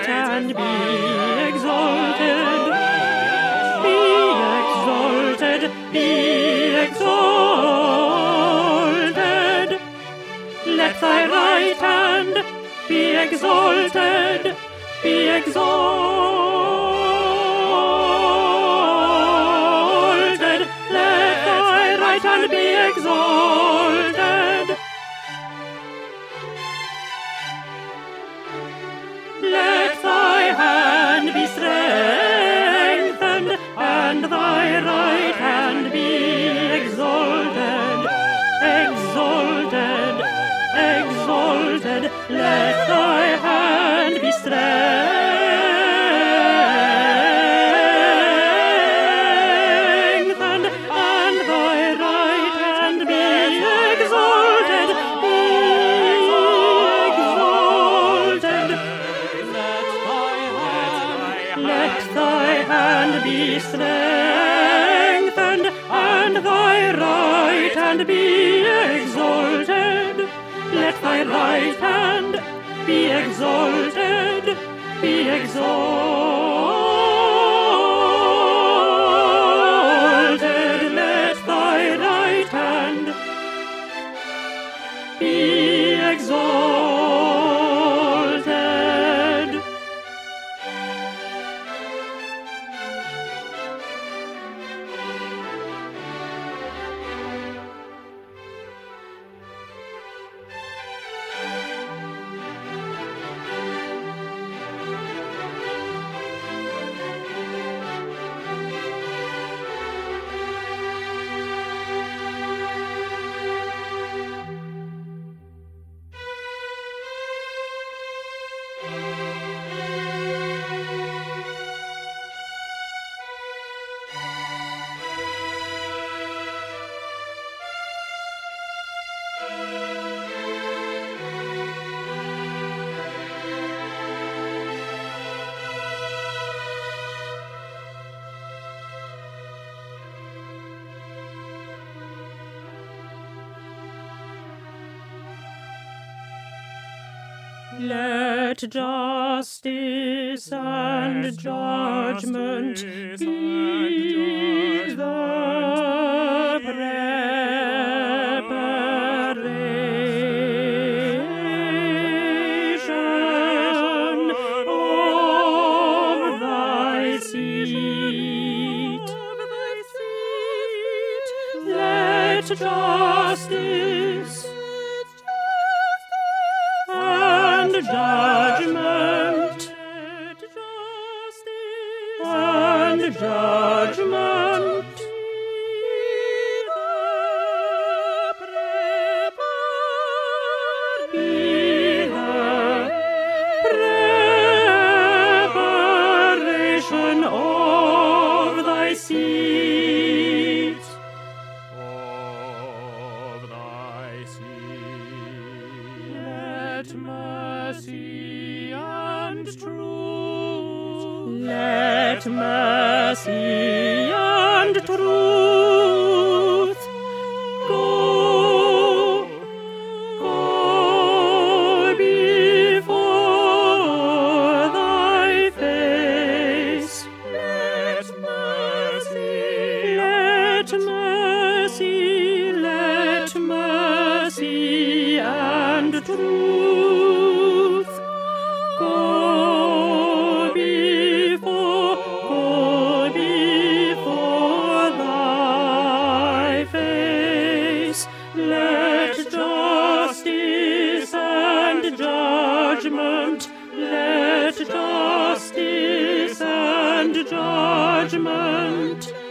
right and be exalted. Be exalted, be exalted. Let thy right hand be exalted, be exalted. Let thy right hand be exalted. Let thy hand be strengthened, and thy right hand be exalted, exalted, exalted. Let thy hand be strengthened, and thy right hand be exalted, be exalted. Let thy hand be strengthened, and thy right hand be exalted. Let thy right hand be exalted, be exalted. Let thy right hand be exalted. Let justice and judgment be the preparation of thy seat. Let justice and judgment, and judgment be the preparation of thy seat. Let mercy and truth, let mercy and truth go before thy face. Let mercy, let mercy, let mercy and truth go before thy face. Let justice and judgment, let justice and judgment